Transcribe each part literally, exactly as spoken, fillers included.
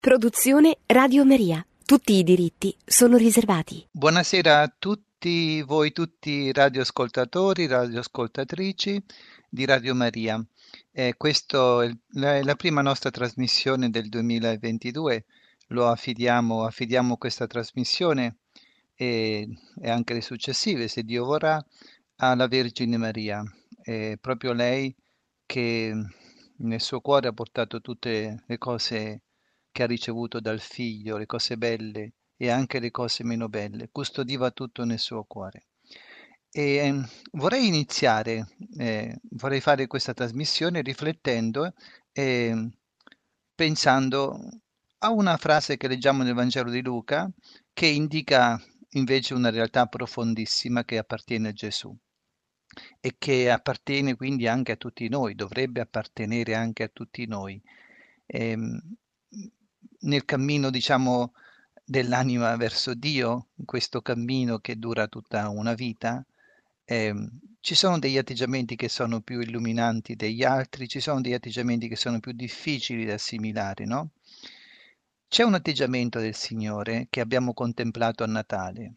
Produzione Radio Maria. Tutti i diritti sono riservati. Buonasera a tutti voi, tutti radioascoltatori, radioascoltatrici di Radio Maria. Eh, questo è il- la, è la prima nostra trasmissione del duemilaventidue. Lo affidiamo, affidiamo questa trasmissione e, e anche le successive, se Dio vorrà, alla Vergine Maria. È proprio lei che nel suo cuore ha portato tutte le cose che ha ricevuto dal Figlio, le cose belle e anche le cose meno belle, custodiva tutto nel suo cuore. E ehm, vorrei iniziare, eh, vorrei fare questa trasmissione riflettendo e pensando a una frase che leggiamo nel Vangelo di Luca che indica invece una realtà profondissima che appartiene a Gesù e che appartiene quindi anche a tutti noi, dovrebbe appartenere anche a tutti noi. Ehm, nel cammino, diciamo, dell'anima verso Dio, in questo cammino che dura tutta una vita, ehm, ci sono degli atteggiamenti che sono più illuminanti degli altri, ci sono degli atteggiamenti che sono più difficili da assimilare, no? C'è un atteggiamento del Signore che abbiamo contemplato a Natale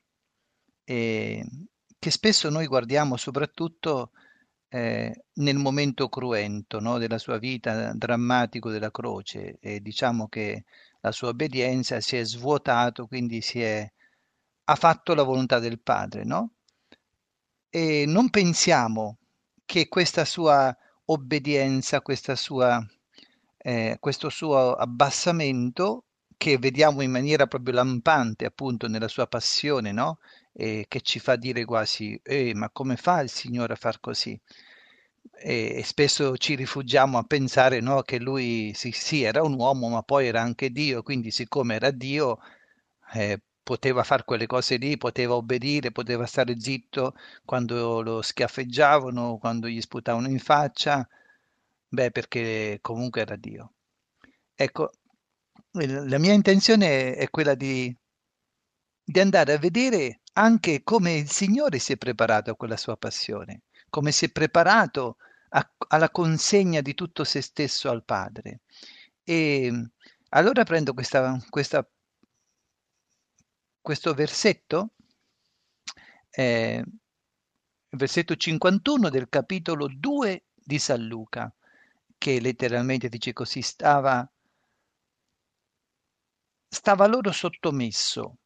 e che spesso noi guardiamo soprattutto eh, nel momento cruento, no, della sua vita, drammatico della croce, e diciamo che la sua obbedienza si è svuotato, quindi si è, ha fatto la volontà del Padre, no? E non pensiamo che questa sua obbedienza, questa sua, eh, questo suo abbassamento, che vediamo in maniera proprio lampante appunto nella sua passione, no? E che ci fa dire quasi, eh, ma come fa il Signore a far così? E, e spesso ci rifugiamo a pensare, no, che lui sì, sì, era un uomo, ma poi era anche Dio, quindi siccome era Dio, eh, poteva fare quelle cose lì, poteva obbedire, poteva stare zitto quando lo schiaffeggiavano, quando gli sputavano in faccia, beh, perché comunque era Dio. Ecco, il- la mia intenzione è quella di, di andare a vedere anche come il Signore si è preparato a quella sua passione, come si è preparato a- alla consegna di tutto se stesso al Padre. E allora prendo questa, questa- questo versetto, eh, il versetto cinquantuno del capitolo due di San Luca, che letteralmente dice così: stava, stava loro sottomesso,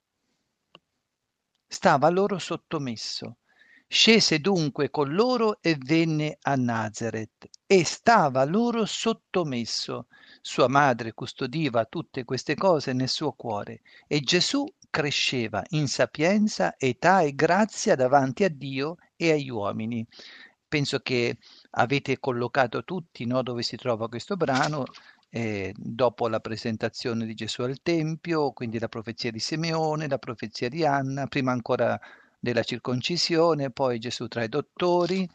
stava loro sottomesso. Scese dunque con loro e venne a Nazareth e stava loro sottomesso. Sua madre custodiva tutte queste cose nel suo cuore e Gesù cresceva in sapienza, età e grazia davanti a Dio e agli uomini. Penso che avete collocato tutti, no, dove si trova questo brano, eh, dopo la presentazione di Gesù al Tempio, quindi la profezia di Simeone, la profezia di Anna, prima ancora della circoncisione, poi Gesù tra i dottori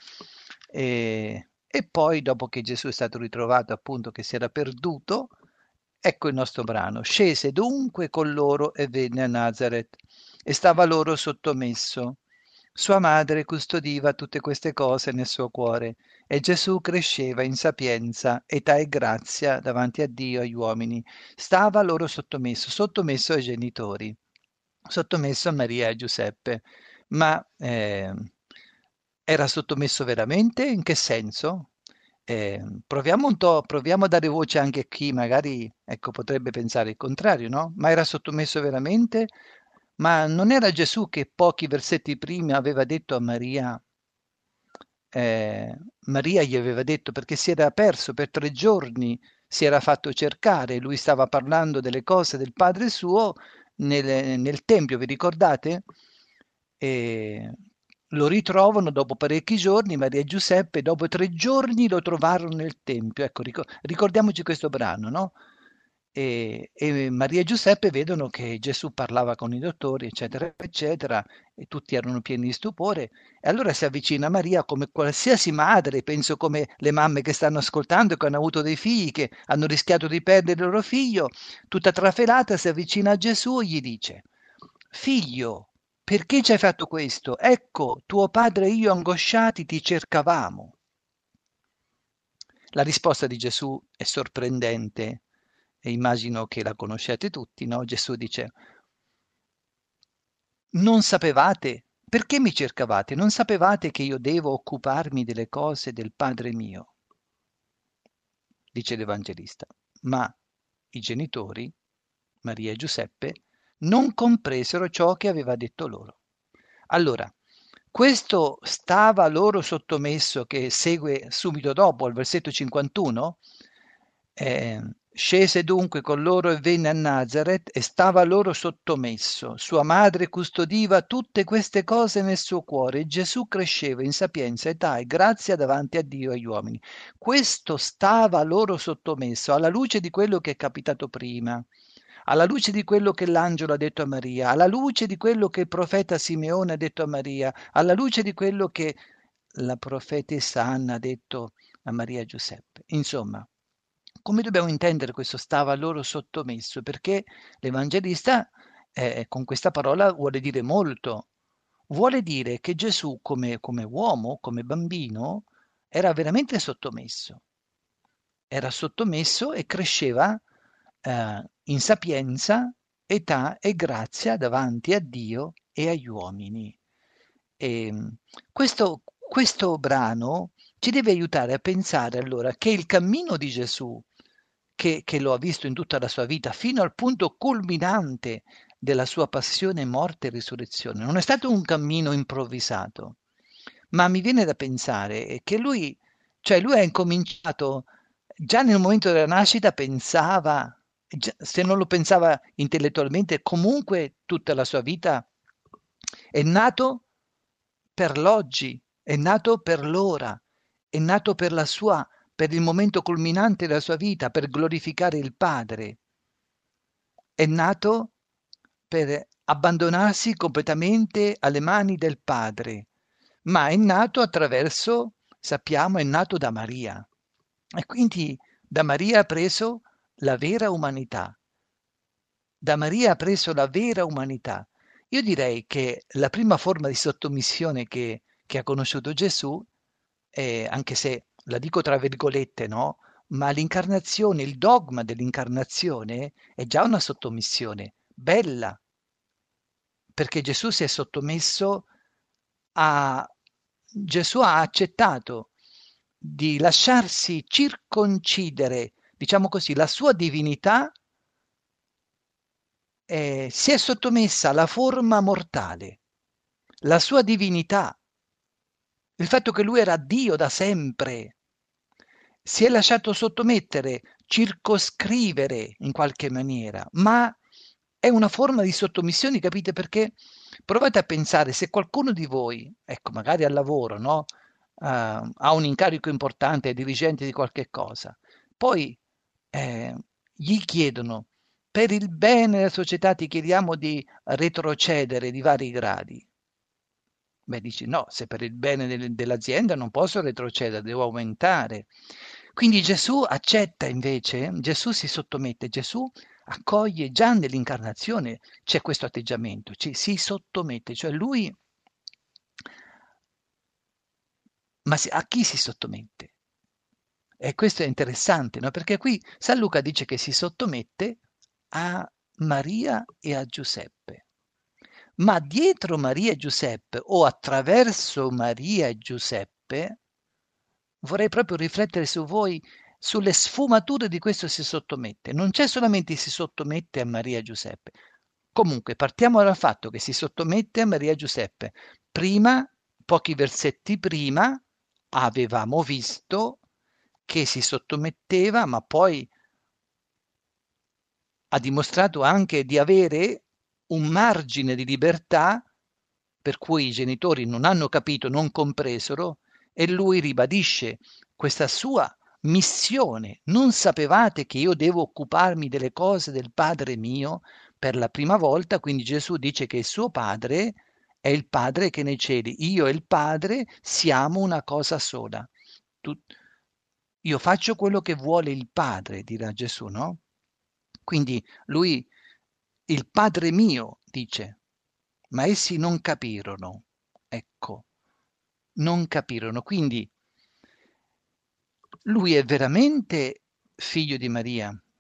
e, e poi dopo che Gesù è stato ritrovato appunto che si era perduto, ecco il nostro brano. Scese dunque con loro e venne a Nazareth e stava loro sottomesso. Sua madre custodiva tutte queste cose nel suo cuore e Gesù cresceva in sapienza, età e grazia davanti a Dio e agli uomini. Stava loro sottomesso, sottomesso ai genitori, sottomesso a Maria e Giuseppe. Ma eh, era sottomesso veramente? In che senso? Eh, proviamo un to', proviamo a dare voce anche a chi magari, ecco, potrebbe pensare il contrario, no? Ma era sottomesso veramente? Ma non era Gesù che pochi versetti prima aveva detto a Maria, eh, Maria gli aveva detto perché si era perso per tre giorni, si era fatto cercare, lui stava parlando delle cose del padre suo nel, nel tempio, vi ricordate? E lo ritrovano dopo parecchi giorni, Maria e Giuseppe, dopo tre giorni lo trovarono nel tempio. Ecco, ricor- ricordiamoci questo brano, no? E, e Maria e Giuseppe vedono che Gesù parlava con i dottori, eccetera, eccetera, e tutti erano pieni di stupore. E allora si avvicina a Maria come qualsiasi madre, penso come le mamme che stanno ascoltando, che hanno avuto dei figli, che hanno rischiato di perdere il loro figlio, tutta trafelata, si avvicina a Gesù e gli dice: Figlio, perché ci hai fatto questo? Ecco, tuo padre e io angosciati ti cercavamo. La risposta di Gesù è sorprendente e immagino che la conosciate tutti, no? Gesù dice, non sapevate? Perché mi cercavate? Non sapevate che io devo occuparmi delle cose del Padre mio? Dice l'Evangelista. Ma i genitori, Maria e Giuseppe, non compresero ciò che aveva detto loro. Allora, questo stava loro sottomesso, che segue subito dopo, al versetto cinquantuno, eh, scese dunque con loro e venne a Nazareth e stava loro sottomesso. Sua madre custodiva tutte queste cose nel suo cuore e Gesù cresceva in sapienza, età e grazia davanti a Dio e agli uomini. Questo stava loro sottomesso alla luce di quello che è capitato prima, alla luce di quello che l'angelo ha detto a Maria, alla luce di quello che il profeta Simeone ha detto a Maria, alla luce di quello che la profetessa Anna ha detto a Maria e Giuseppe. Insomma, come dobbiamo intendere questo stava loro sottomesso? Perché l'Evangelista eh, con questa parola vuole dire molto. Vuole dire che Gesù come, come uomo, come bambino, era veramente sottomesso. Era sottomesso e cresceva eh, in sapienza, età e grazia davanti a Dio e agli uomini. E, questo, questo brano ci deve aiutare a pensare allora che il cammino di Gesù, che, che lo ha visto in tutta la sua vita, fino al punto culminante della sua passione, morte e risurrezione, non è stato un cammino improvvisato, ma mi viene da pensare che lui, cioè lui ha incominciato già nel momento della nascita, pensava, già- se non lo pensava intellettualmente, comunque tutta la sua vita è nato per l'oggi, è nato per l'ora, è nato per la sua, per il momento culminante della sua vita, per glorificare il Padre. È nato per abbandonarsi completamente alle mani del Padre, ma è nato attraverso, sappiamo, è nato da Maria. E quindi da Maria ha preso la vera umanità. Da Maria ha preso la vera umanità. Io direi che la prima forma di sottomissione che, che ha conosciuto Gesù, eh, anche se la dico tra virgolette, no? Ma l'incarnazione, il dogma dell'incarnazione è già una sottomissione bella, perché Gesù si è sottomesso a... Gesù ha accettato di lasciarsi circoncidere, diciamo così, la sua divinità eh, si è sottomessa alla forma mortale, la sua divinità, il fatto che lui era Dio da sempre, si è lasciato sottomettere, circoscrivere in qualche maniera, ma è una forma di sottomissione, capite? Perché provate a pensare se qualcuno di voi, ecco, magari al lavoro, no? Uh, ha un incarico importante, è dirigente di qualche cosa, poi eh, gli chiedono, per il bene della società ti chiediamo di retrocedere di vari gradi. Beh, dici no, se per il bene del- dell'azienda non posso retrocedere, devo aumentare. Quindi Gesù accetta invece, Gesù si sottomette, Gesù accoglie già nell'incarnazione, c'è questo atteggiamento, ci, si sottomette, cioè lui, ma si- a chi si sottomette? E questo è interessante, no? Perché qui San Luca dice che si sottomette a Maria e a Giuseppe. Ma dietro Maria e Giuseppe o attraverso Maria e Giuseppe, vorrei proprio riflettere su voi, sulle sfumature di questo si sottomette. Non c'è solamente si sottomette a Maria e Giuseppe. Comunque, partiamo dal fatto che si sottomette a Maria e Giuseppe. Prima, pochi versetti prima, avevamo visto che si sottometteva, ma poi ha dimostrato anche di avere un margine di libertà per cui i genitori non hanno capito, non compresero, e lui ribadisce questa sua missione. Non sapevate che io devo occuparmi delle cose del Padre mio per la prima volta? Quindi Gesù dice che il suo Padre è il Padre che è nei cieli. Io e il Padre siamo una cosa sola. Tu- io faccio quello che vuole il Padre, dirà Gesù, no? Quindi lui, il Padre mio, dice, ma essi non capirono. Ecco, non capirono. Quindi lui è veramente figlio di Maria,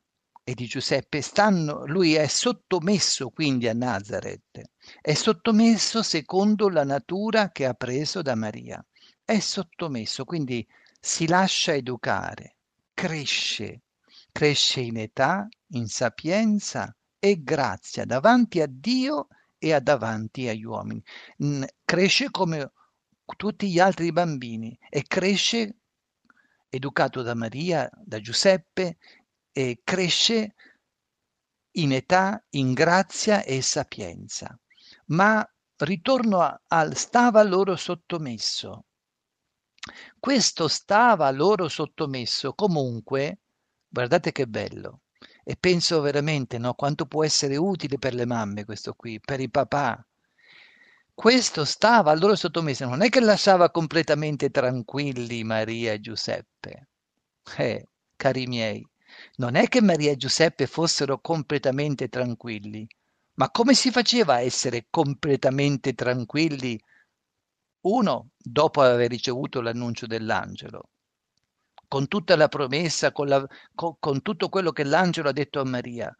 e di Giuseppe stanno, lui è sottomesso quindi a Nazareth, è sottomesso secondo la natura che ha preso da Maria, è sottomesso, quindi si lascia educare, cresce, cresce in età, in sapienza e grazia davanti a Dio e a davanti agli uomini. N- Cresce come tutti gli altri bambini e cresce educato da Maria, da Giuseppe, e cresce in età, in grazia e sapienza. Ma ritorno a- al stava loro sottomesso. Questo stava loro sottomesso comunque, guardate che bello, e penso veramente, no, quanto può essere utile per le mamme questo qui, per i papà. Questo stava a loro sottomesso, non è che lasciava completamente tranquilli Maria e Giuseppe. Eh, cari miei, non è che Maria e Giuseppe fossero completamente tranquilli, ma come si faceva a essere completamente tranquilli? Uno, dopo aver ricevuto l'annuncio dell'angelo, con tutta la promessa, con, la- co- con tutto quello che l'angelo ha detto a Maria.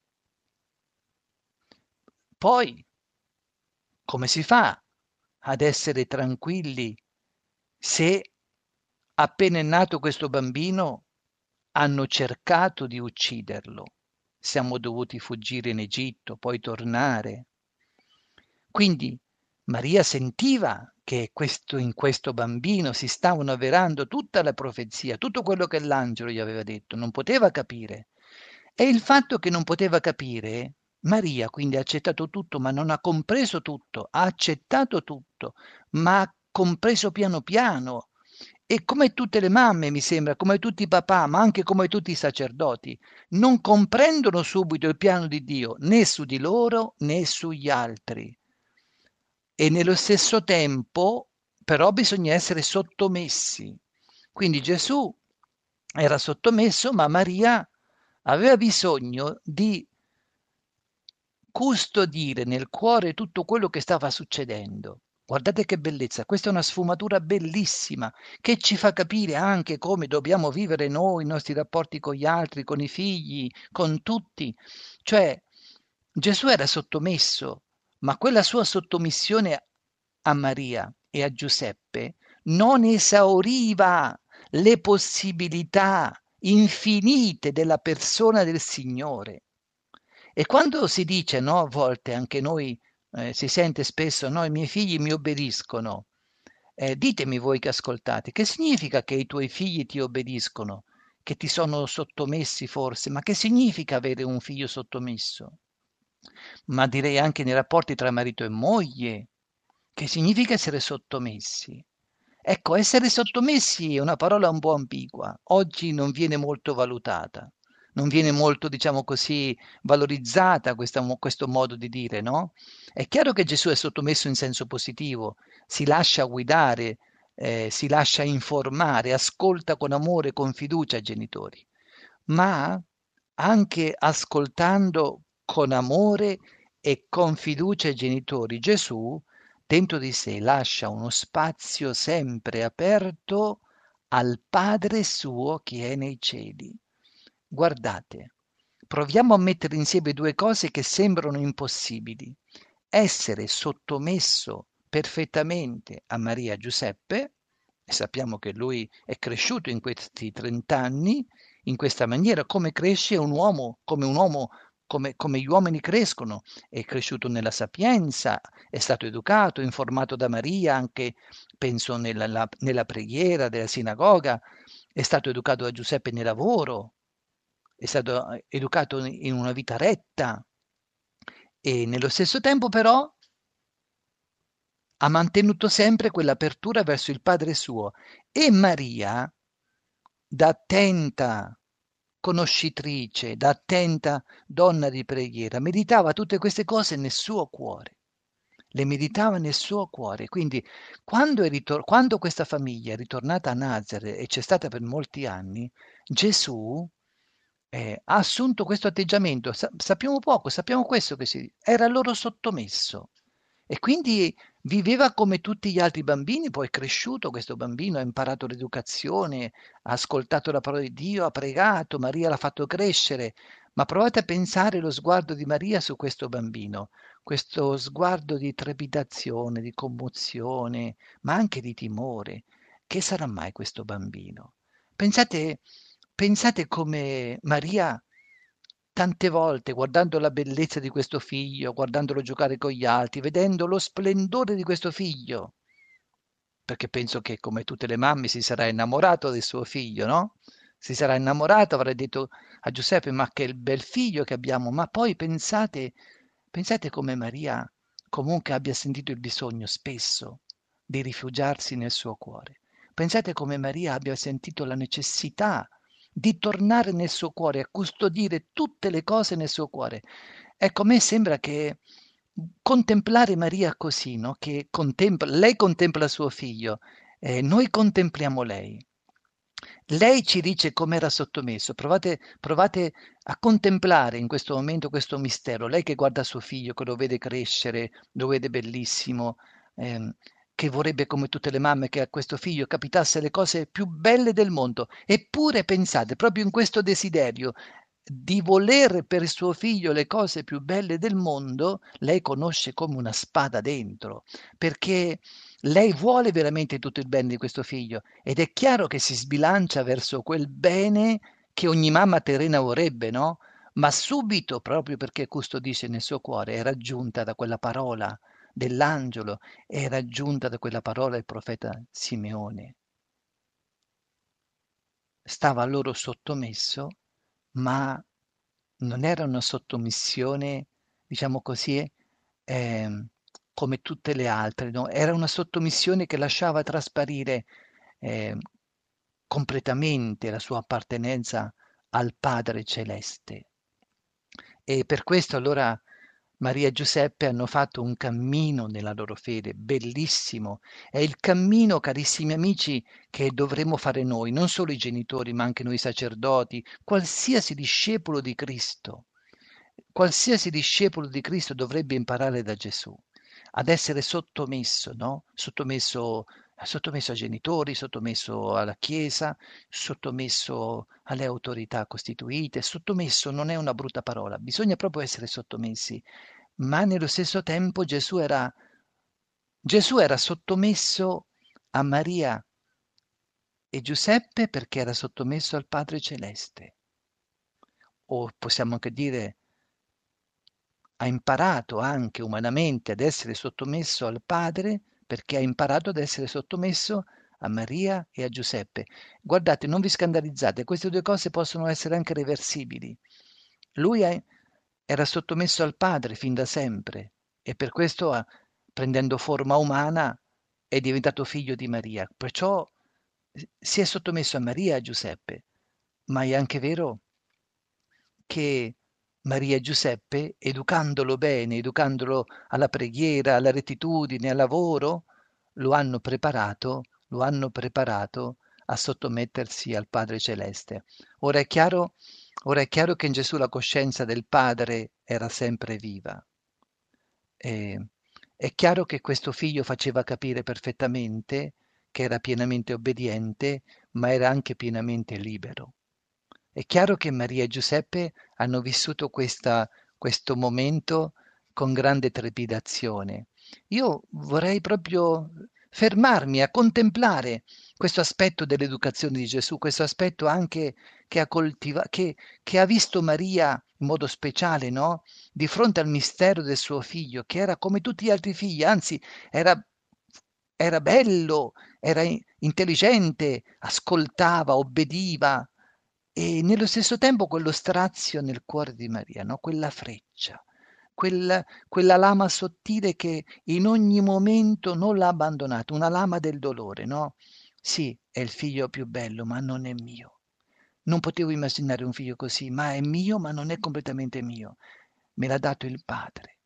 Poi, come si fa ad essere tranquilli se appena è nato questo bambino hanno cercato di ucciderlo? Siamo dovuti fuggire in Egitto, poi tornare. Quindi Maria sentiva che questo, in questo bambino si stavano avverando tutta la profezia, tutto quello che l'angelo gli aveva detto, non poteva capire. E il fatto che non poteva capire, Maria quindi ha accettato tutto, ma non ha compreso tutto, ha accettato tutto, ma ha compreso piano piano. E come tutte le mamme, mi sembra, come tutti i papà, ma anche come tutti i sacerdoti, non comprendono subito il piano di Dio, né su di loro né sugli altri. E nello stesso tempo, però, bisogna essere sottomessi. Quindi Gesù era sottomesso, ma Maria aveva bisogno di custodire nel cuore tutto quello che stava succedendo. Guardate che bellezza, questa è una sfumatura bellissima che ci fa capire anche come dobbiamo vivere noi i nostri rapporti con gli altri, con i figli, con tutti. Cioè, Gesù era sottomesso, ma quella sua sottomissione a Maria e a Giuseppe non esauriva le possibilità infinite della persona del Signore. E quando si dice, no, a volte anche noi eh, si sente spesso, no, i miei figli mi obbediscono. Eh, ditemi voi che ascoltate, che significa che i tuoi figli ti obbediscono? Che ti sono sottomessi forse? Ma che significa avere un figlio sottomesso? Ma direi anche nei rapporti tra marito e moglie. Che significa essere sottomessi? Ecco, essere sottomessi è una parola un po' ambigua. Oggi non viene molto valutata, non viene molto, diciamo così, valorizzata questa mo- questo modo di dire, no? È chiaro che Gesù è sottomesso in senso positivo, si lascia guidare, eh, si lascia informare, ascolta con amore, con fiducia i genitori, ma anche ascoltando con amore e con fiducia i genitori, Gesù dentro di sé lascia uno spazio sempre aperto al Padre suo che è nei cieli. Guardate, proviamo a mettere insieme due cose che sembrano impossibili. Essere sottomesso perfettamente a Maria Giuseppe, e sappiamo che lui è cresciuto in questi trent'anni, in questa maniera, come cresce un uomo, come un uomo, come, come gli uomini crescono, è cresciuto nella sapienza, è stato educato, informato da Maria, anche penso nella, la- nella preghiera della sinagoga, è stato educato da Giuseppe nel lavoro, è stato eh, educato in una vita retta e nello stesso tempo però ha mantenuto sempre quell'apertura verso il Padre suo. E Maria, da attenta conoscitrice, da attenta donna di preghiera, meditava tutte queste cose nel suo cuore. Le meditava nel suo cuore. Quindi quando, è ritor- quando questa famiglia è ritornata a Nazareth e c'è stata per molti anni, Gesù eh, ha assunto questo atteggiamento. Sa- sappiamo poco, sappiamo questo che si era loro sottomesso. E quindi Viveva come tutti gli altri bambini, poi è cresciuto questo bambino, ha imparato l'educazione, ha ascoltato la parola di Dio, ha pregato, Maria l'ha fatto crescere. Ma provate a pensare lo sguardo di Maria su questo bambino, questo sguardo di trepidazione, di commozione, ma anche di timore. Che sarà mai questo bambino? Pensate, pensate come Maria tante volte, guardando la bellezza di questo figlio, guardandolo giocare con gli altri, vedendo lo splendore di questo figlio, perché penso che come tutte le mamme si sarà innamorato del suo figlio, no? Si sarà innamorato, avrà detto a Giuseppe, ma che bel figlio che abbiamo, ma poi pensate, pensate come Maria comunque abbia sentito il bisogno spesso di rifugiarsi nel suo cuore. Pensate come Maria abbia sentito la necessità di tornare nel suo cuore, a custodire tutte le cose nel suo cuore. Ecco, a me sembra che contemplare Maria così, no? Che contempla, lei contempla suo figlio, eh, noi contempliamo lei. Lei ci dice com'era sottomesso. Provate, provate a contemplare in questo momento questo mistero. Lei che guarda suo figlio, che lo vede crescere, lo vede bellissimo, ehm, che vorrebbe come tutte le mamme che a questo figlio capitasse le cose più belle del mondo. Eppure pensate, proprio in questo desiderio di voler per il suo figlio le cose più belle del mondo, lei conosce come una spada dentro, perché lei vuole veramente tutto il bene di questo figlio ed è chiaro che si sbilancia verso quel bene che ogni mamma terrena vorrebbe, no? Ma subito, proprio perché custodisce nel suo cuore, è raggiunta da quella parola dell'angelo, è raggiunta da quella parola del profeta Simeone. Stava loro sottomesso, ma non era una sottomissione, diciamo così, ehm, come tutte le altre, no? Era una sottomissione che lasciava trasparire ehm, completamente la sua appartenenza al Padre Celeste. E per questo allora Maria e Giuseppe hanno fatto un cammino nella loro fede, bellissimo. È il cammino, carissimi amici, che dovremmo fare noi, non solo i genitori, ma anche noi sacerdoti, qualsiasi discepolo di Cristo. Qualsiasi discepolo di Cristo dovrebbe imparare da Gesù ad essere sottomesso, no? Sottomesso, sottomesso ai genitori, sottomesso alla Chiesa, sottomesso alle autorità costituite. Sottomesso non è una brutta parola, bisogna proprio essere sottomessi, ma nello stesso tempo Gesù era, Gesù era sottomesso a Maria e Giuseppe perché era sottomesso al Padre Celeste. O possiamo anche dire ha imparato anche umanamente ad essere sottomesso al Padre perché ha imparato ad essere sottomesso a Maria e a Giuseppe. Guardate, non vi scandalizzate, queste due cose possono essere anche reversibili. Lui è- era sottomesso al Padre fin da sempre e per questo, ha- prendendo forma umana, è diventato figlio di Maria. Perciò eh, si è sottomesso a Maria e a Giuseppe, ma è anche vero che Maria e Giuseppe, educandolo bene, educandolo alla preghiera, alla rettitudine, al lavoro, lo hanno preparato, lo hanno preparato a sottomettersi al Padre Celeste. Ora è chiaro, ora è chiaro che in Gesù la coscienza del Padre era sempre viva. E è chiaro che questo figlio faceva capire perfettamente che era pienamente obbediente, ma era anche pienamente libero. È chiaro che Maria e Giuseppe hanno vissuto questa, questo momento con grande trepidazione. Io vorrei proprio fermarmi a contemplare questo aspetto dell'educazione di Gesù, questo aspetto anche che ha, coltiva- che, che ha visto Maria in modo speciale, no? Di fronte al mistero del suo figlio, che era come tutti gli altri figli, anzi era, era bello, era intelligente, ascoltava, obbediva, e nello stesso tempo quello strazio nel cuore di Maria, no? Quella freccia, quella, quella lama sottile che in ogni momento non l'ha abbandonato, una lama del dolore, no? Sì, è il figlio più bello, ma non è mio. Non potevo immaginare un figlio così, ma è mio, ma non è completamente mio. Me l'ha dato il Padre.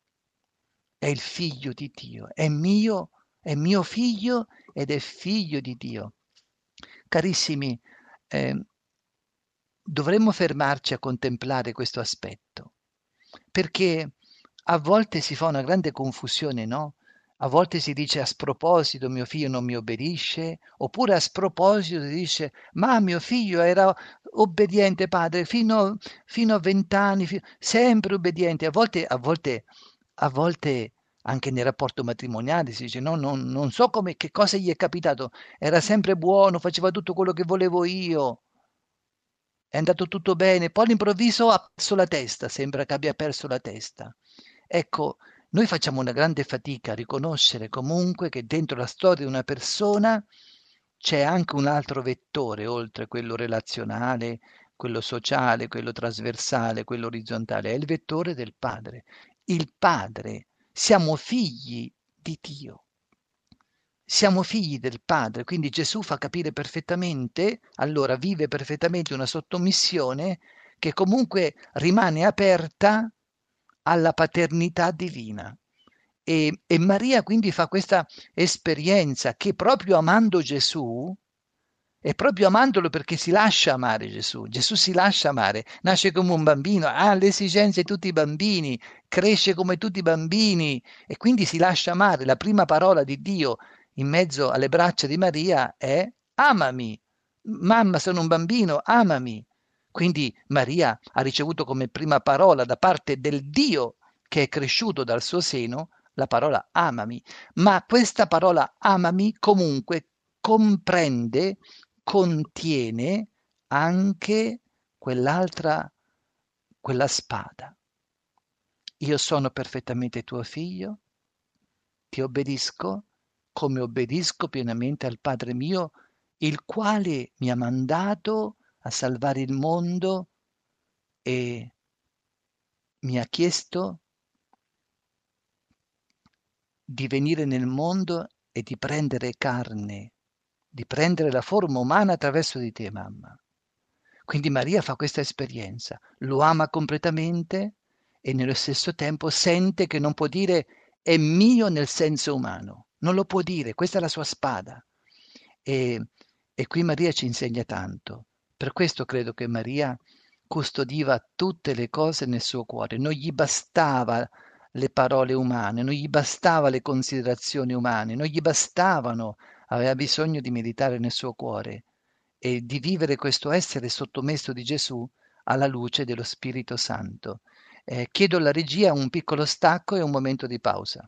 È il figlio di Dio, è mio, è mio figlio ed è figlio di Dio. Carissimi, eh, dovremmo fermarci a contemplare questo aspetto, perché a volte si fa una grande confusione, no? A volte si dice a sproposito mio figlio non mi obbedisce, oppure a sproposito si dice ma mio figlio era obbediente padre fino, fino a vent'anni, fi- sempre obbediente. A volte, a volte, a volte anche nel rapporto matrimoniale si dice no, non, non so come, che cosa gli è capitato, era sempre buono, faceva tutto quello che volevo io, è andato tutto bene, poi all'improvviso ha perso la testa, sembra che abbia perso la testa. Ecco, noi facciamo una grande fatica a riconoscere comunque che dentro la storia di una persona c'è anche un altro vettore, oltre quello relazionale, quello sociale, quello trasversale, quello orizzontale, è il vettore del padre. Il padre, siamo figli di Dio. Siamo figli del Padre, quindi Gesù fa capire perfettamente, allora vive perfettamente una sottomissione che comunque rimane aperta alla paternità divina. E, e Maria quindi fa questa esperienza che proprio amando Gesù, e proprio amandolo perché si lascia amare Gesù, Gesù si lascia amare, nasce come un bambino, ha le esigenze di tutti i bambini, cresce come tutti i bambini e quindi si lascia amare. La prima parola di Dio in mezzo alle braccia di Maria è amami, mamma sono un bambino, amami. Quindi Maria ha ricevuto come prima parola da parte del Dio che è cresciuto dal suo seno la parola amami, ma questa parola amami comunque comprende, contiene anche quell'altra, quella spada. Io sono perfettamente tuo figlio, ti obbedisco come obbedisco pienamente al Padre mio, il quale mi ha mandato a salvare il mondo e mi ha chiesto di venire nel mondo e di prendere carne, di prendere la forma umana attraverso di te, mamma. Quindi Maria fa questa esperienza, lo ama completamente e nello stesso tempo sente che non può dire è mio nel senso umano, non lo può dire, questa è la sua spada. E, e qui Maria ci insegna tanto. Per questo credo che Maria custodiva tutte le cose nel suo cuore, non gli bastava le parole umane, non gli bastava le considerazioni umane, non gli bastavano, aveva bisogno di meditare nel suo cuore e di vivere questo essere sottomesso di Gesù alla luce dello Spirito Santo. Eh, chiedo alla regia un piccolo stacco e un momento di pausa.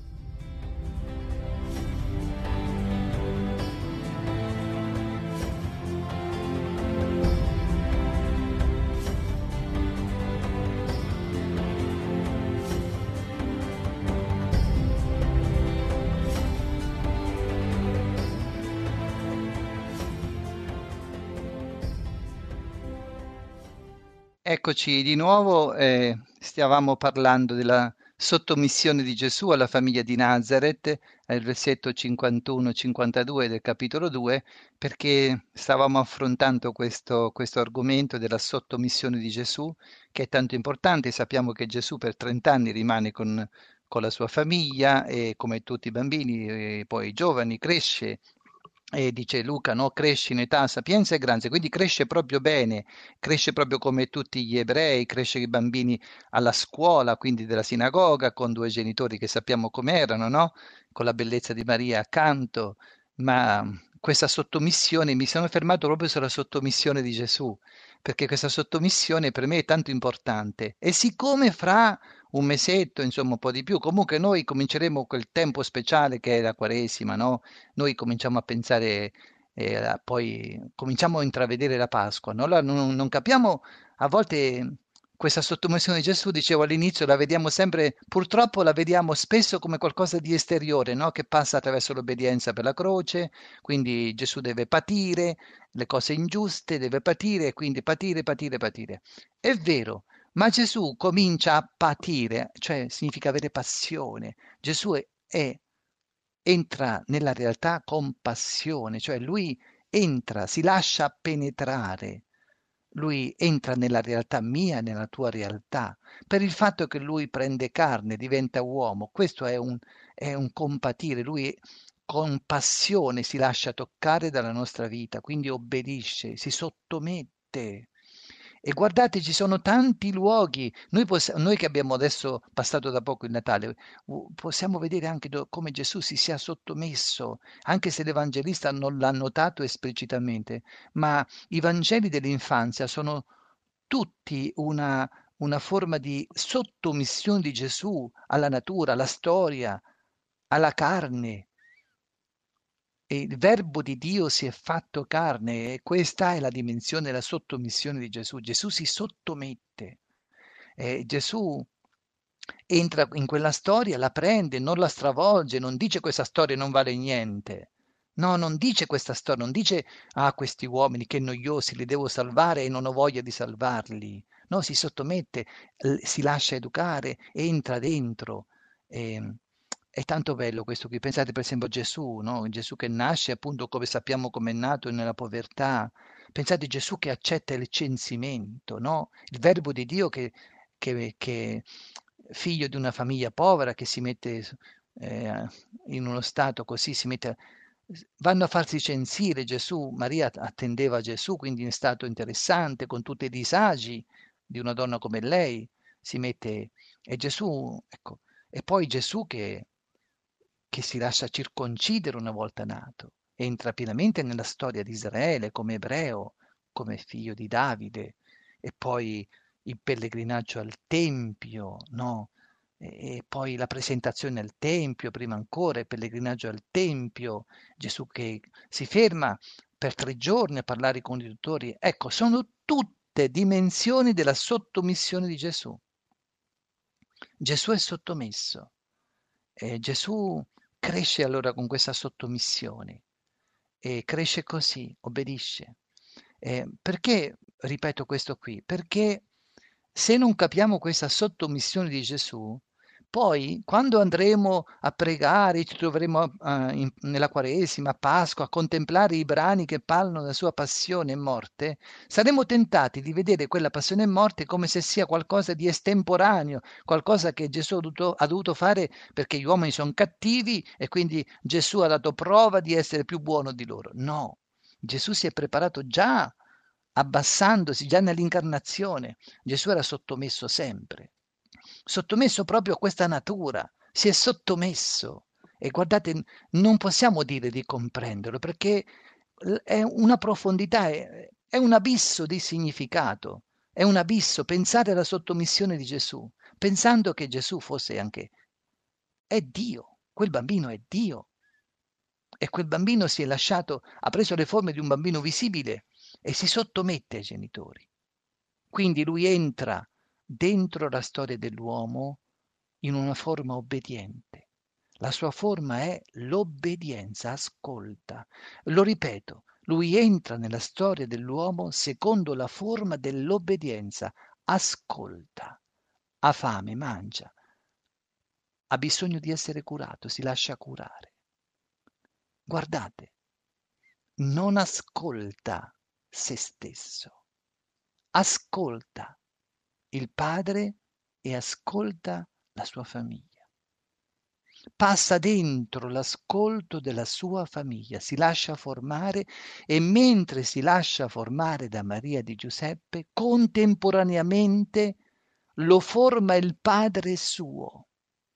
Eccoci di nuovo, eh, stavamo parlando della sottomissione di Gesù alla famiglia di Nazareth, al versetto cinquantuno cinquantadue del capitolo due, perché stavamo affrontando questo, questo argomento della sottomissione di Gesù, che è tanto importante. Sappiamo che Gesù per trenta anni rimane con, con la sua famiglia e come tutti i bambini, e poi i giovani, cresce. E dice Luca, no? Cresce in età, sapienza e grazia, quindi cresce proprio bene, cresce proprio come tutti gli ebrei, cresce i bambini alla scuola, quindi della sinagoga, con due genitori che sappiamo com'erano, no? Con la bellezza di Maria accanto, ma questa sottomissione, mi sono fermato proprio sulla sottomissione di Gesù, perché questa sottomissione per me è tanto importante. E siccome fra un mesetto, insomma un po' di più, comunque noi cominceremo quel tempo speciale che è la Quaresima, no? Noi cominciamo a pensare, eh, a- poi cominciamo a intravedere la Pasqua, no? Allora non, non capiamo, a volte questa sottomissione di Gesù, dicevo all'inizio, la vediamo sempre, purtroppo la vediamo spesso come qualcosa di esteriore, no? Che passa attraverso l'obbedienza per la croce, quindi Gesù deve patire le cose ingiuste, deve patire, e quindi patire, patire, patire. È vero, ma Gesù comincia a patire, cioè significa avere passione. Gesù è, è entra nella realtà con passione, cioè lui entra, si lascia penetrare, lui entra nella realtà mia, nella tua realtà, per il fatto che lui prende carne, diventa uomo, questo è un, è un compatire, lui con passione si lascia toccare dalla nostra vita, quindi obbedisce, si sottomette. E guardate, ci sono tanti luoghi. Noi, poss- noi che abbiamo adesso passato da poco il Natale, u- possiamo vedere anche do- come Gesù si sia sottomesso, anche se l'Evangelista non l'ha notato esplicitamente, ma i Vangeli dell'infanzia sono tutti una, una forma di sottomissione di Gesù alla natura, alla storia, alla carne. E il Verbo di Dio si è fatto carne e questa è la dimensione della sottomissione di Gesù. Gesù si sottomette. E Gesù entra in quella storia, la prende, non la stravolge, non dice questa storia non vale niente. No, non dice questa storia, non dice ah, questi uomini che noiosi, li devo salvare e non ho voglia di salvarli. No, si sottomette, l- si lascia educare, entra dentro. E, è tanto bello questo qui. Pensate per esempio a Gesù, no? Gesù che nasce appunto come sappiamo come è nato nella povertà. Pensate a Gesù che accetta il censimento, no? Il Verbo di Dio che, che, che figlio di una famiglia povera che si mette eh, in uno stato così, si mette, vanno a farsi censire Gesù, Maria attendeva Gesù, quindi in stato interessante, con tutti i disagi di una donna come lei, si mette, e Gesù, ecco, e poi Gesù che, che si lascia circoncidere una volta nato, entra pienamente nella storia di Israele come ebreo, come figlio di Davide, e poi il pellegrinaggio al Tempio, no? E, e poi la presentazione al Tempio, prima ancora il pellegrinaggio al Tempio, Gesù che si ferma per tre giorni a parlare con i dottori. Ecco, sono tutte dimensioni della sottomissione di Gesù. Gesù è sottomesso. E Gesù cresce allora con questa sottomissione e cresce così, obbedisce. Eh, perché ripeto questo qui? Perché se non capiamo questa sottomissione di Gesù, poi quando andremo a pregare, ci troveremo eh, in- nella Quaresima, a Pasqua, a contemplare i brani che parlano della sua passione e morte, saremo tentati di vedere quella passione e morte come se sia qualcosa di estemporaneo, qualcosa che Gesù ha dovuto, ha dovuto fare perché gli uomini sono cattivi e quindi Gesù ha dato prova di essere più buono di loro. No, Gesù si è preparato già abbassandosi, già nell'incarnazione. Gesù era sottomesso sempre, sottomesso proprio a questa natura, si è sottomesso. E guardate, non possiamo dire di comprenderlo perché è una profondità, è, è un abisso di significato, è un abisso. Pensate alla sottomissione di Gesù, pensando che Gesù fosse anche, è Dio, quel bambino è Dio. E quel bambino si è lasciato, ha preso le forme di un bambino visibile e si sottomette ai genitori. Quindi lui entra dentro la storia dell'uomo in una forma obbediente. La sua forma è l'obbedienza, ascolta. Lo ripeto, lui entra nella storia dell'uomo secondo la forma dell'obbedienza, ascolta, ha fame, mangia, ha bisogno di essere curato, si lascia curare. Guardate, non ascolta se stesso, ascolta il padre e ascolta la sua famiglia. Passa dentro l'ascolto della sua famiglia, si lascia formare e mentre si lascia formare da Maria di Giuseppe, contemporaneamente lo forma il padre suo.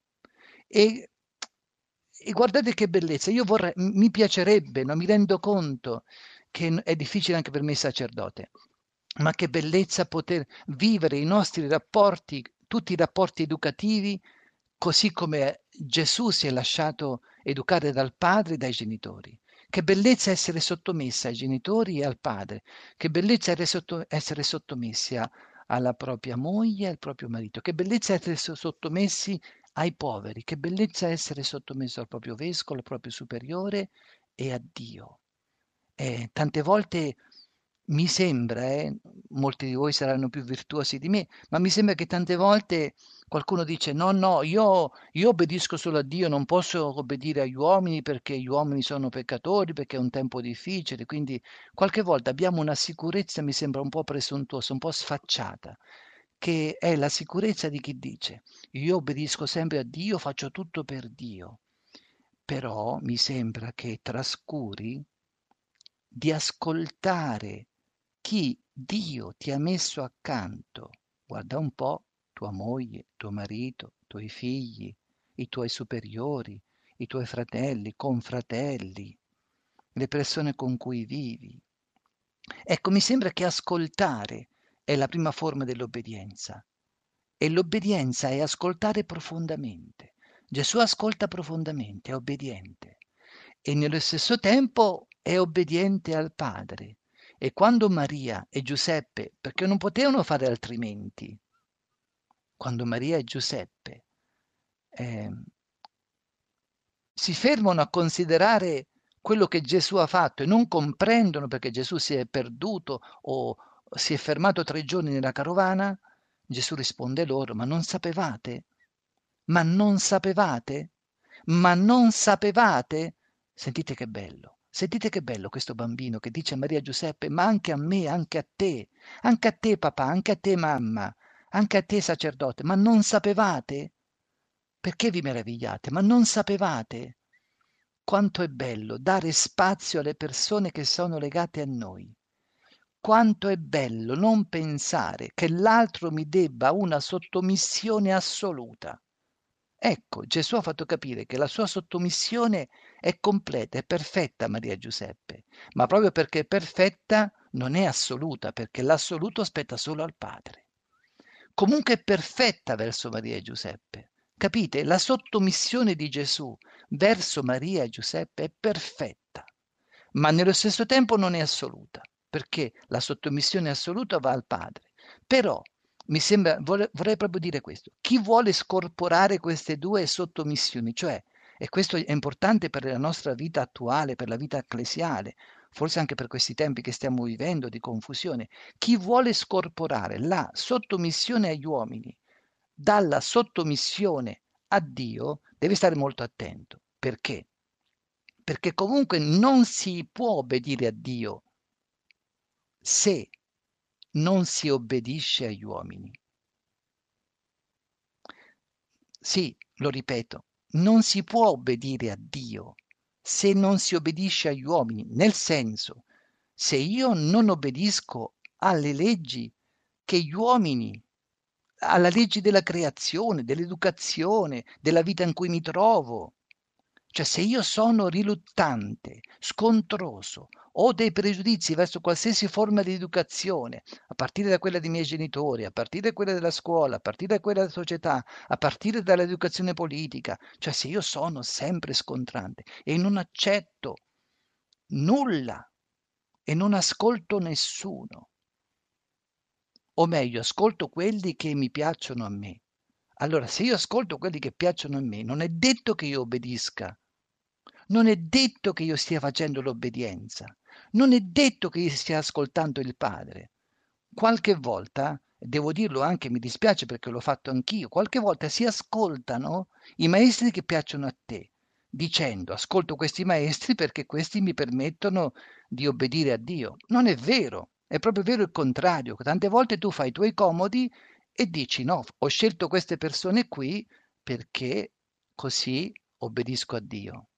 E, e guardate che bellezza, io vorrei, mi piacerebbe, non mi rendo conto che è difficile anche per me sacerdote, ma che bellezza poter vivere i nostri rapporti, tutti i rapporti educativi, così come Gesù si è lasciato educare dal padre e dai genitori. Che bellezza essere sottomessa ai genitori e al padre. Che bellezza essere, sotto, essere sottomessi a, alla propria moglie e al proprio marito. Che bellezza essere sottomessi ai poveri. Che bellezza essere sottomesso al proprio vescovo, al proprio superiore e a Dio. Eh, tante volte mi sembra, eh, molti di voi saranno più virtuosi di me, ma mi sembra che tante volte qualcuno dice no, no, io, io obbedisco solo a Dio, non posso obbedire agli uomini perché gli uomini sono peccatori, perché è un tempo difficile, quindi qualche volta abbiamo una sicurezza, mi sembra un po' presuntuosa, un po' sfacciata, che è la sicurezza di chi dice io obbedisco sempre a Dio, faccio tutto per Dio, però mi sembra che trascuri di ascoltare chi Dio ti ha messo accanto. Guarda un po' tua moglie, tuo marito, tuoi figli, i tuoi superiori, i tuoi fratelli, confratelli, le persone con cui vivi. Ecco, mi sembra che ascoltare è la prima forma dell'obbedienza e l'obbedienza è ascoltare profondamente. Gesù ascolta profondamente, è obbediente e nello stesso tempo è obbediente al Padre. E quando Maria e Giuseppe, perché non potevano fare altrimenti, quando Maria e Giuseppe eh, si fermano a considerare quello che Gesù ha fatto e non comprendono perché Gesù si è perduto o si è fermato tre giorni nella carovana, Gesù risponde loro, ma non sapevate? Ma non sapevate? Ma non sapevate? Sentite che bello, sentite che bello questo bambino che dice a Maria e Giuseppe, ma anche a me, anche a te, anche a te papà, anche a te mamma, anche a te sacerdote, ma non sapevate? Perché vi meravigliate? Ma non sapevate? Quanto è bello dare spazio alle persone che sono legate a noi. Quanto è bello non pensare che l'altro mi debba una sottomissione assoluta. Ecco, Gesù ha fatto capire che la sua sottomissione è completa, è perfetta a Maria e Giuseppe, ma proprio perché è perfetta non è assoluta, perché l'assoluto spetta solo al Padre. Comunque è perfetta verso Maria e Giuseppe. Capite? La sottomissione di Gesù verso Maria e Giuseppe è perfetta, ma nello stesso tempo non è assoluta, perché la sottomissione assoluta va al Padre. Però mi sembra, vorrei, vorrei proprio dire questo, chi vuole scorporare queste due sottomissioni, cioè, e questo è importante per la nostra vita attuale, per la vita ecclesiale, forse anche per questi tempi che stiamo vivendo di confusione, chi vuole scorporare la sottomissione agli uomini dalla sottomissione a Dio deve stare molto attento. Perché? Perché comunque non si può obbedire a Dio se non si obbedisce agli uomini. Sì, lo ripeto, non si può obbedire a Dio se non si obbedisce agli uomini, nel senso, se io non obbedisco alle leggi che gli uomini, alla legge della creazione, dell'educazione, della vita in cui mi trovo, cioè se io sono riluttante, scontroso, ho dei pregiudizi verso qualsiasi forma di educazione, a partire da quella dei miei genitori, a partire da quella della scuola, a partire da quella della società, a partire dall'educazione politica, cioè se io sono sempre scontrante e non accetto nulla e non ascolto nessuno, o meglio, ascolto quelli che mi piacciono a me. Allora, se io ascolto quelli che piacciono a me, non è detto che io obbedisca. Non è detto che io stia facendo l'obbedienza, non è detto che io stia ascoltando il Padre. Qualche volta, devo dirlo anche, mi dispiace perché l'ho fatto anch'io, qualche volta si ascoltano i maestri che piacciono a te, dicendo ascolto questi maestri perché questi mi permettono di obbedire a Dio. Non è vero, è proprio vero il contrario. Tante volte tu fai i tuoi comodi e dici no, ho scelto queste persone qui perché così obbedisco a Dio.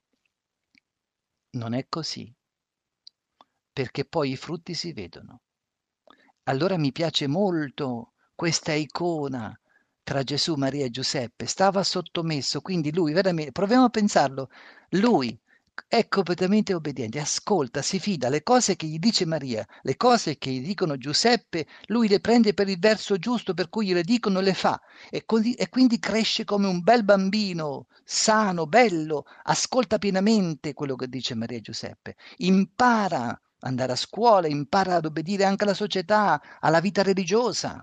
Non è così, perché poi i frutti si vedono. Allora mi piace molto questa icona tra Gesù, Maria e Giuseppe. Stava sottomesso, quindi lui veramente, proviamo a pensarlo, lui è completamente obbediente, ascolta, si fida, le cose che gli dice Maria, le cose che gli dicono Giuseppe, lui le prende per il verso giusto, per cui gliele dicono, le fa. E, così, e quindi cresce come un bel bambino, sano, bello, ascolta pienamente quello che dice Maria e Giuseppe, impara andare a scuola, impara ad obbedire anche alla società, alla vita religiosa.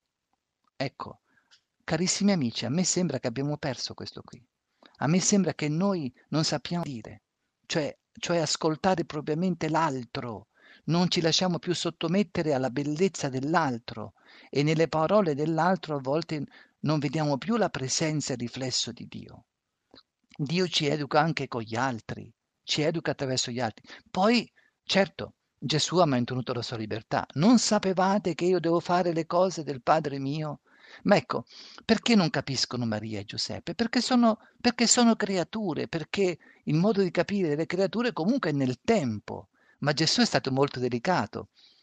Ecco, carissimi amici, a me sembra che abbiamo perso questo qui. A me sembra che noi non sappiamo dire, cioè, cioè ascoltare propriamente l'altro. Non ci lasciamo più sottomettere alla bellezza dell'altro e nelle parole dell'altro a volte non vediamo più la presenza e il riflesso di Dio. Dio ci educa anche con gli altri, ci educa attraverso gli altri. Poi, certo, Gesù ha mantenuto la sua libertà. Non sapevate che io devo fare le cose del Padre mio? Ma ecco, perché non capiscono Maria e Giuseppe? Perché sono, perché sono creature, perché il modo di capire le creature comunque è nel tempo. Ma Gesù è stato molto delicato.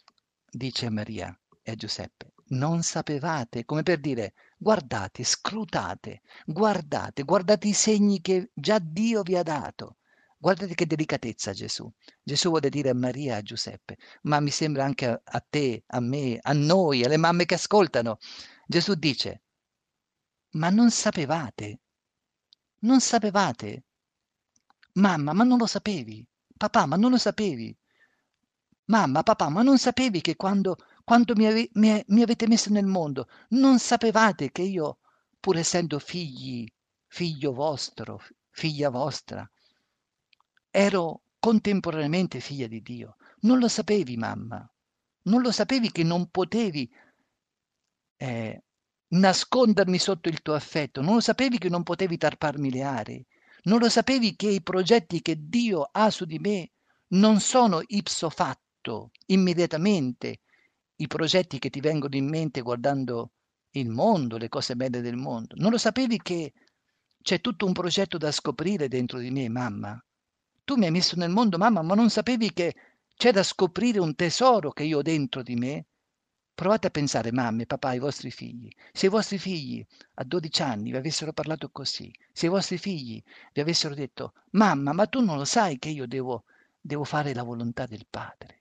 dice a Maria e a Giuseppe, non sapevate, come per dire, guardate, scrutate, guardate, guardate i segni che già Dio vi ha dato. Guardate che delicatezza Gesù. Gesù vuole dire a Maria e a Giuseppe, ma mi sembra anche a, a te, a me, a noi, alle mamme che ascoltano. Gesù dice, ma non sapevate, non sapevate. Mamma, ma non lo sapevi? Papà, ma non lo sapevi? Mamma, papà, ma non sapevi che quando, quando mi, ave- mi- mi avete messo nel mondo, non sapevate che io, pur essendo figli, figlio vostro, f- figlia vostra, ero contemporaneamente figlia di Dio? Non lo sapevi, mamma? Non lo sapevi che non potevi eh, nascondermi sotto il tuo affetto? Non lo sapevi che non potevi tarparmi le ali? Non lo sapevi che i progetti che Dio ha su di me non sono ipso facto, immediatamente, i progetti che ti vengono in mente guardando il mondo, le cose belle del mondo? Non lo sapevi che c'è tutto un progetto da scoprire dentro di me, mamma? Tu mi hai messo nel mondo, mamma, ma non sapevi che c'è da scoprire un tesoro che io ho dentro di me? Provate a pensare, mamme, papà, ai vostri figli. Se i vostri figli a dodici anni vi avessero parlato così, se i vostri figli vi avessero detto, mamma, ma tu non lo sai che io devo, devo fare la volontà del Padre.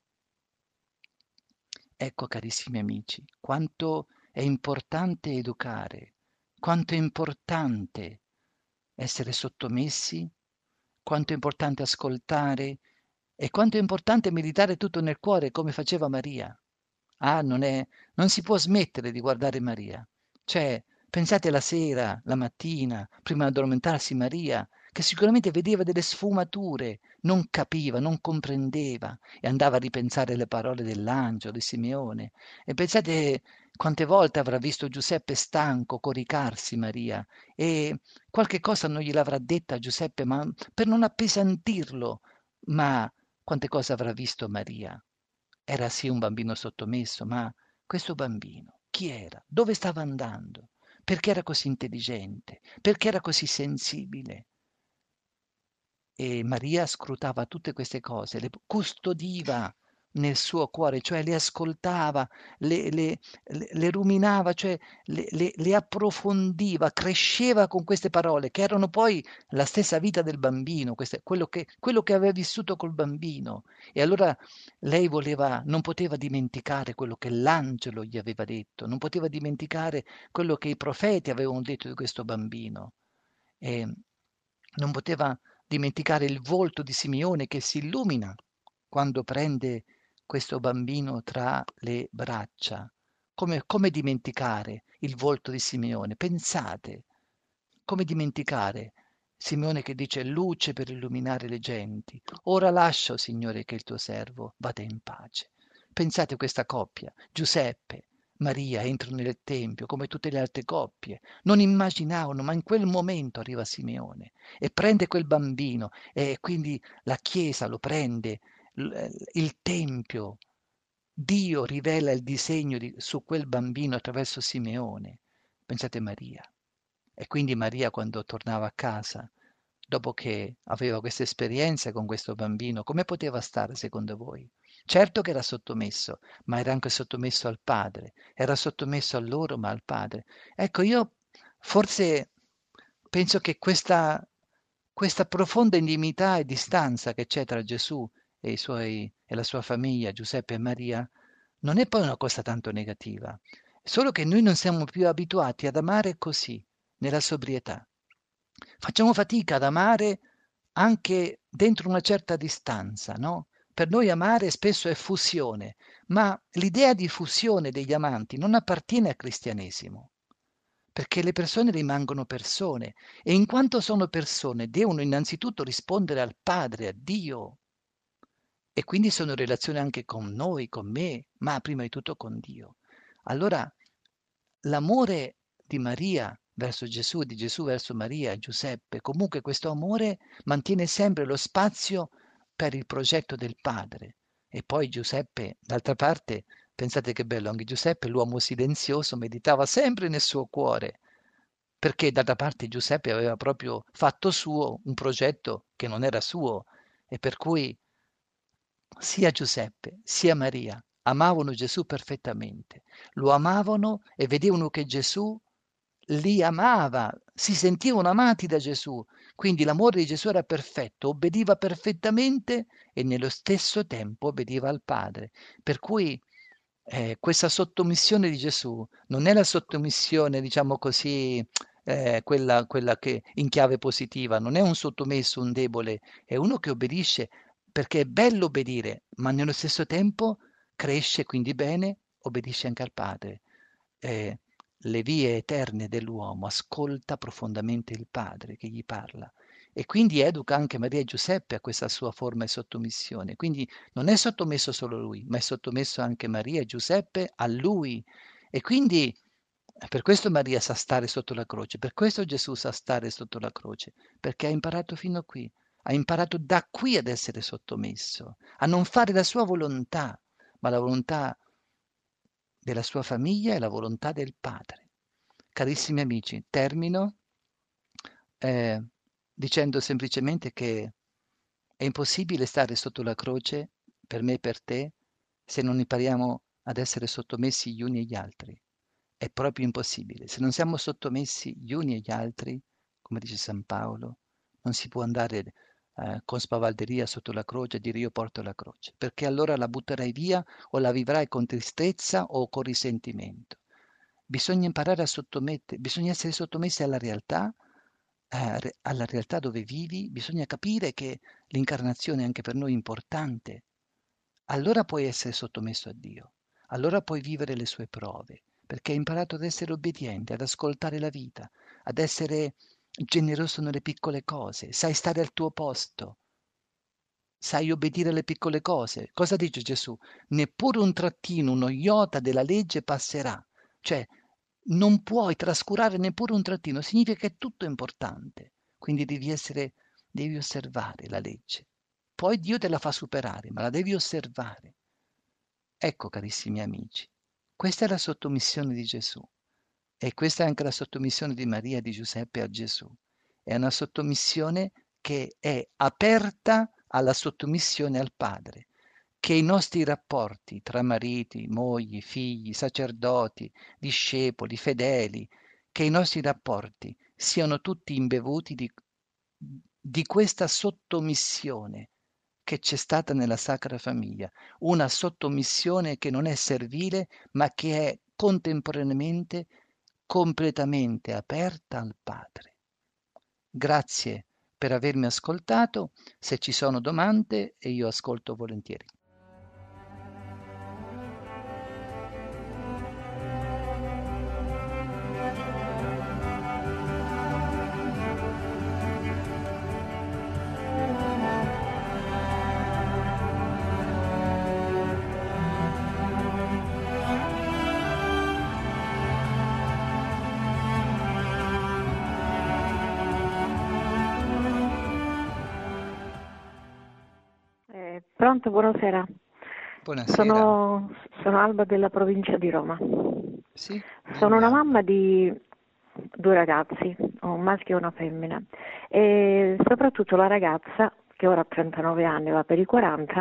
Ecco, carissimi amici, quanto è importante educare, quanto è importante essere sottomessi, quanto è importante ascoltare e quanto è importante meditare tutto nel cuore come faceva Maria. Ah, non è, non si può smettere di guardare Maria. Cioè, pensate la sera, la mattina, prima di addormentarsi Maria, che sicuramente vedeva delle sfumature, non capiva, non comprendeva e andava a ripensare le parole dell'angelo, di Simeone. E pensate quante volte avrà visto Giuseppe stanco coricarsi Maria e qualche cosa non gliel'avrà detta a Giuseppe, ma per non appesantirlo. Ma quante cose avrà visto Maria? Era sì un bambino sottomesso, ma questo bambino chi era? Dove stava andando? Perché era così intelligente? Perché era così sensibile? E Maria scrutava tutte queste cose, le custodiva nel suo cuore, cioè le ascoltava, le, le- le- le ruminava, cioè le, le- le approfondiva, cresceva con queste parole, che erano poi la stessa vita del bambino, queste- quello che, quello che aveva vissuto col bambino. E allora lei voleva, non poteva dimenticare quello che l'angelo gli aveva detto, non poteva dimenticare quello che i profeti avevano detto di questo bambino. E non poteva dimenticare il volto di Simeone che si illumina quando prende questo bambino tra le braccia. Come, come dimenticare il volto di Simeone? Pensate, come dimenticare Simeone che dice luce per illuminare le genti. Ora lascio, Signore, che il tuo servo vada in pace. Pensate a questa coppia, Giuseppe, Maria entrano nel Tempio come tutte le altre coppie. Non immaginavano, ma in quel momento arriva Simeone e prende quel bambino e quindi la Chiesa lo prende, il Tempio. Dio rivela il disegno di, su quel bambino attraverso Simeone. Pensate a Maria. E quindi Maria quando tornava a casa, dopo che aveva questa esperienza con questo bambino, come poteva stare secondo voi? Certo che era sottomesso, ma era anche sottomesso al padre, era sottomesso a loro, ma al padre. Ecco, io forse penso che questa, questa profonda intimità e distanza che c'è tra Gesù e, i suoi, e la sua famiglia, Giuseppe e Maria, non è poi una cosa tanto negativa, solo che noi non siamo più abituati ad amare così, nella sobrietà. Facciamo fatica ad amare anche dentro una certa distanza, no? Per noi amare spesso è fusione, ma l'idea di fusione degli amanti non appartiene al cristianesimo, perché le persone rimangono persone e in quanto sono persone devono innanzitutto rispondere al Padre, a Dio, e quindi sono in relazione anche con noi, con me, ma prima di tutto con Dio. Allora l'amore di Maria verso Gesù, di Gesù verso Maria e Giuseppe, comunque questo amore mantiene sempre lo spazio per il progetto del Padre. E poi Giuseppe, d'altra parte, pensate che bello, anche Giuseppe, l'uomo silenzioso, meditava sempre nel suo cuore, perché d'altra parte Giuseppe aveva proprio fatto suo un progetto che non era suo, e per cui sia Giuseppe sia Maria amavano Gesù perfettamente, lo amavano e vedevano che Gesù li amava, si sentivano amati da Gesù, quindi l'amore di Gesù era perfetto, obbediva perfettamente e nello stesso tempo obbediva al Padre. Per cui eh, questa sottomissione di Gesù non è la sottomissione, diciamo così, eh, quella, quella che in chiave positiva, non è un sottomesso, un debole, è uno che obbedisce perché è bello obbedire, ma nello stesso tempo cresce quindi bene, obbedisce anche al Padre. Eh, le vie eterne dell'uomo, ascolta profondamente il Padre che gli parla e quindi educa anche Maria e Giuseppe a questa sua forma di sottomissione. Quindi non è sottomesso solo lui, ma è sottomesso anche Maria e Giuseppe a lui. E quindi per questo Maria sa stare sotto la croce, per questo Gesù sa stare sotto la croce, perché ha imparato fino a qui, ha imparato da qui ad essere sottomesso, a non fare la sua volontà, ma la volontà della sua famiglia e la volontà del Padre. Carissimi amici, termino eh, dicendo semplicemente che è impossibile stare sotto la croce, per me e per te, se non impariamo ad essere sottomessi gli uni agli altri. È proprio impossibile. Se non siamo sottomessi gli uni agli altri, come dice San Paolo, non si può andare eh, con spavalderia sotto la croce e dire io porto la croce, perché allora la butterai via o la vivrai con tristezza o con risentimento. Bisogna imparare a sottomettere, bisogna essere sottomessi alla realtà, eh, alla realtà dove vivi, bisogna capire che l'incarnazione è anche per noi importante. Allora puoi essere sottomesso a Dio, allora puoi vivere le sue prove, perché hai imparato ad essere obbediente, ad ascoltare la vita, ad essere generoso nelle piccole cose, sai stare al tuo posto, sai obbedire alle piccole cose. Cosa dice Gesù? Neppure un trattino, uno iota della legge passerà. Cioè, non puoi trascurare neppure un trattino, significa che è tutto importante. Quindi devi essere, devi osservare la legge. Poi Dio te la fa superare, ma la devi osservare. Ecco, carissimi amici, questa è la sottomissione di Gesù. E questa è anche la sottomissione di Maria e di Giuseppe a Gesù. È una sottomissione che è aperta alla sottomissione al Padre, che i nostri rapporti tra mariti, mogli, figli, sacerdoti, discepoli, fedeli, che i nostri rapporti siano tutti imbevuti di, di questa sottomissione che c'è stata nella Sacra Famiglia, una sottomissione che non è servile, ma che è contemporaneamente completamente aperta al Padre. Grazie per avermi ascoltato. Se ci sono domande, io ascolto volentieri. Pronto, buonasera. Buonasera. Sono, sono Alba della provincia di Roma. Sì, Sono dimmi, una Alba. mamma di due ragazzi, un maschio e una femmina, e soprattutto la ragazza, che ora ha trentanove anni, va per i quaranta,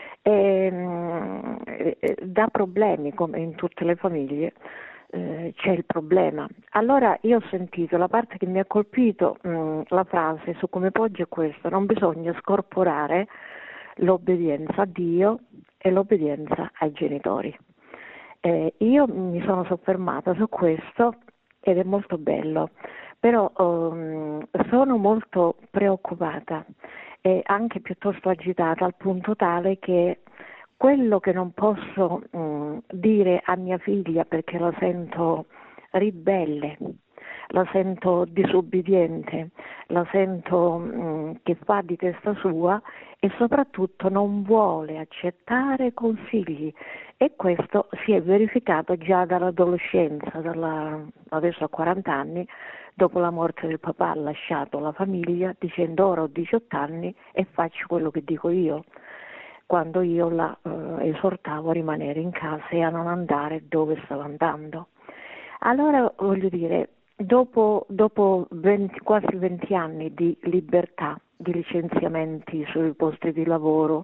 e, e, dà problemi come in tutte le famiglie. Eh, c'è il problema. Allora io ho sentito la parte che mi ha colpito, mh, la frase su come poggia è questa: non bisogna scorporare l'obbedienza a Dio e l'obbedienza ai genitori. Eh, io mi sono soffermata su questo ed è molto bello, però um, sono molto preoccupata e anche piuttosto agitata, al punto tale che quello che non posso um, dire a mia figlia perché la sento ribelle, la sento disobbediente, la sento mh, che fa di testa sua e soprattutto non vuole accettare consigli, e questo si è verificato già dall'adolescenza, dalla, adesso ha quaranta anni, dopo la morte del papà ha lasciato la famiglia dicendo ora ho diciotto anni e faccio quello che dico io, quando io la eh, esortavo a rimanere in casa e a non andare dove stava andando. Allora voglio dire, dopo, dopo venti, quasi venti anni di libertà, di licenziamenti sui posti di lavoro,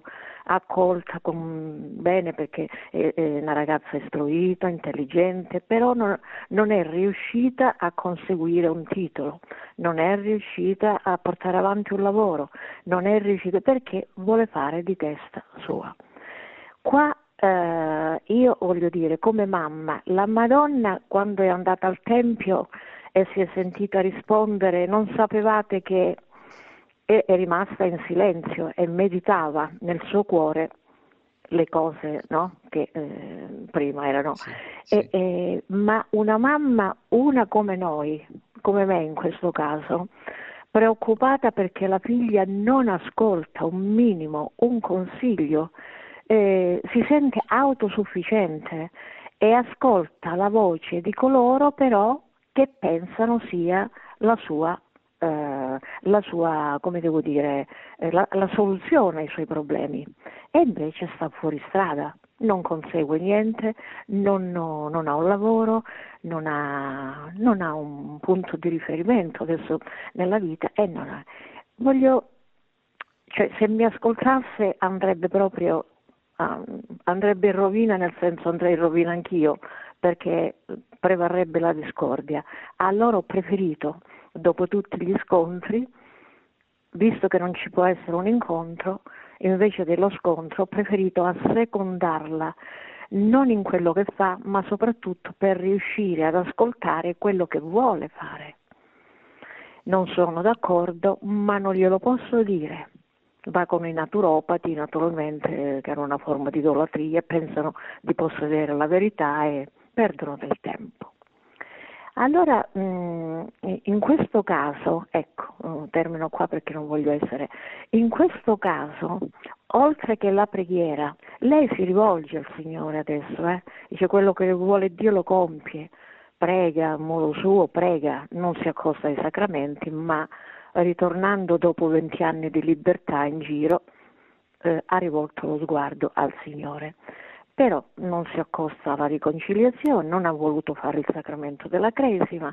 accolta con, bene perché è, è una ragazza istruita, intelligente, però non, non è riuscita a conseguire un titolo, non è riuscita a portare avanti un lavoro, non è riuscita perché vuole fare di testa sua. Qua eh, io voglio dire, come mamma, la Madonna quando è andata al Tempio e si è sentita rispondere, non sapevate che è, è rimasta in silenzio e meditava nel suo cuore le cose, no? Che eh, prima erano. Sì, E, sì. e, ma una mamma, una come noi, come me in questo caso, preoccupata perché la figlia non ascolta un minimo, un consiglio, eh, si sente autosufficiente e ascolta la voce di coloro però che pensano sia la sua, eh, la sua, come devo dire, eh, la, la soluzione ai suoi problemi, e invece sta fuori strada, non consegue niente, non, no, non ha un lavoro, non ha, non ha un punto di riferimento adesso nella vita e non ha. Voglio, cioè, se mi ascoltasse andrebbe proprio, uh, andrebbe in rovina, nel senso andrei in rovina anch'io, perché prevarrebbe la discordia. Allora ho preferito, dopo tutti gli scontri, visto che non ci può essere un incontro, invece dello scontro ho preferito assecondarla, non in quello che fa, ma soprattutto per riuscire ad ascoltare quello che vuole fare. Non sono d'accordo, ma non glielo posso dire. Va con i naturopati, naturalmente, che hanno una forma di idolatria, pensano di possedere la verità e perdono del tempo. Allora, in questo caso, ecco, termino qua perché non voglio essere, in questo caso, oltre che la preghiera, lei si rivolge al Signore adesso, eh? Dice quello che vuole Dio lo compie, prega a modo suo, prega, non si accosta ai sacramenti, ma ritornando dopo venti anni di libertà in giro, eh, ha rivolto lo sguardo al Signore. Però non si accosta alla riconciliazione, non ha voluto fare il sacramento della cresima,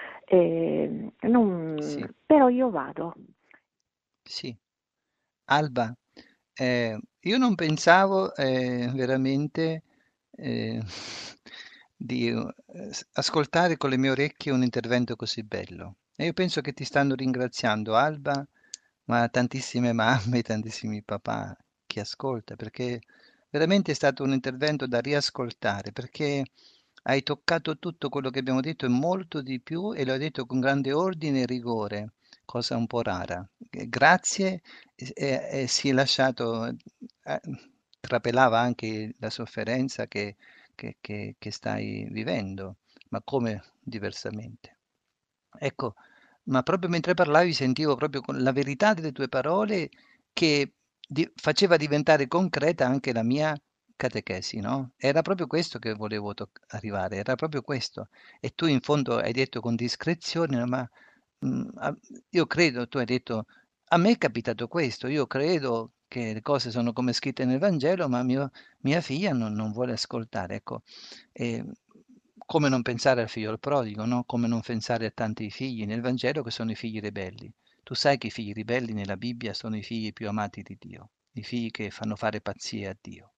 eh, non... Sì. però io vado. Sì. Alba, eh, io non pensavo eh, veramente eh, di eh, s- ascoltare con le mie orecchie un intervento così bello. E io penso che ti stanno ringraziando, Alba, ma tantissime mamme, tantissimi papà che ascolta, perché veramente è stato un intervento da riascoltare, perché hai toccato tutto quello che abbiamo detto e molto di più e lo hai detto con grande ordine e rigore, cosa un po' rara. Eh, Grazie e, e- e si è lasciato, eh, trapelava anche la sofferenza che, che- che- che stai vivendo, ma come diversamente? Ecco, ma proprio mentre parlavi sentivo proprio con la verità delle tue parole che di- faceva diventare concreta anche la mia catechesi, no? Era proprio questo che volevo toc- arrivare, era proprio questo. E tu in fondo hai detto con discrezione, "No, ma mm, a- io credo, tu hai detto, a me è capitato questo, io credo che le cose sono come scritte nel Vangelo, ma mio- mia figlia non, non vuole ascoltare. Ecco, e come non pensare al figlio al prodigo, no? Come non pensare a tanti figli nel Vangelo che sono i figli ribelli. Tu sai che i figli ribelli nella Bibbia sono i figli più amati di Dio, i figli che fanno fare pazzie a Dio.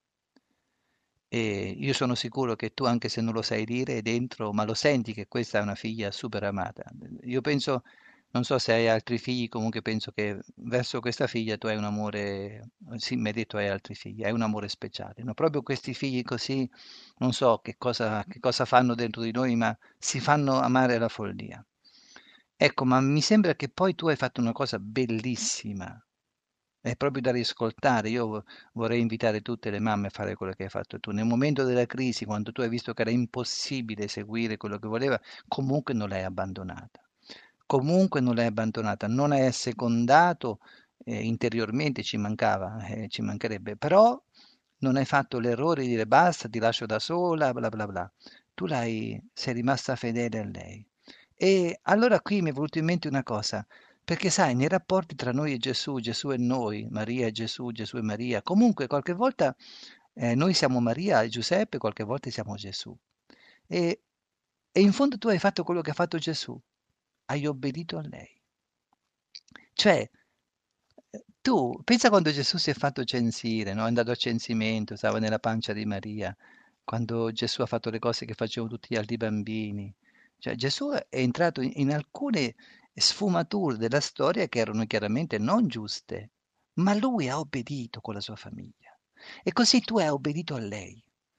E io sono sicuro che tu, anche se non lo sai dire, è dentro, ma lo senti che questa è una figlia super amata. Io penso, non so se hai altri figli, comunque penso che verso questa figlia tu hai un amore, sì, mi hai detto hai altri figli, hai un amore speciale, no? Proprio questi figli così, non so che cosa, che cosa fanno dentro di noi, ma si fanno amare alla follia. Ecco, ma mi sembra che poi tu hai fatto una cosa bellissima. È proprio da riscoltare. Io vo- vorrei invitare tutte le mamme a fare quello che hai fatto tu. Nel momento della crisi, quando tu hai visto che era impossibile seguire quello che voleva, comunque non l'hai abbandonata. Comunque non l'hai abbandonata, non hai assecondato eh, interiormente, ci mancava, eh, ci mancherebbe, però non hai fatto l'errore di dire basta, ti lascio da sola, bla bla bla. Tu l'hai, sei rimasta fedele a lei. E allora qui mi è venuto in mente una cosa, perché sai, nei rapporti tra noi e Gesù, Gesù e noi, Maria e Gesù, Gesù e Maria, comunque qualche volta eh, noi siamo Maria e Giuseppe, qualche volta siamo Gesù. E, e in fondo tu hai fatto quello che ha fatto Gesù, hai obbedito a lei. Cioè, Tu pensa quando Gesù si è fatto censire, no? È andato a censimento, stava nella pancia di Maria, quando Gesù ha fatto le cose che facevano tutti gli altri bambini. Cioè Gesù è entrato in, in alcune sfumature della storia che erano chiaramente non giuste, ma lui ha obbedito con la sua famiglia. E così tu hai obbedito a lei,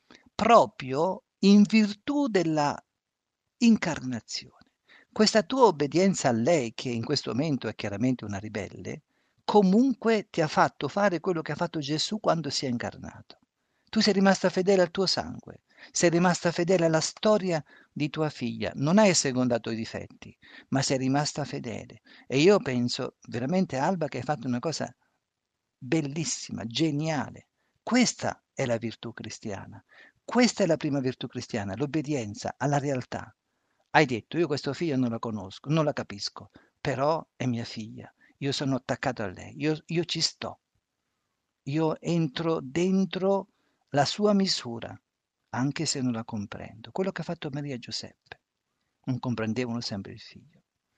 proprio in virtù della incarnazione. Questa tua obbedienza a lei, che in questo momento è chiaramente una ribelle, comunque ti ha fatto fare quello che ha fatto Gesù quando si è incarnato. Tu sei rimasta fedele al tuo sangue, sei rimasta fedele alla storia di tua figlia, non hai secondato i difetti, ma sei rimasta fedele. E io penso veramente, Alba, che hai fatto una cosa bellissima, geniale. Questa è la virtù cristiana. Questa è la prima virtù cristiana, l'obbedienza alla realtà. Hai detto, io questa figlia non la conosco, non la capisco, però è mia figlia, io sono attaccato a lei, io, io ci sto, io entro dentro la sua misura, anche se non la comprendo. Quello che ha fatto Maria e Giuseppe, non comprendevano sempre il figlio.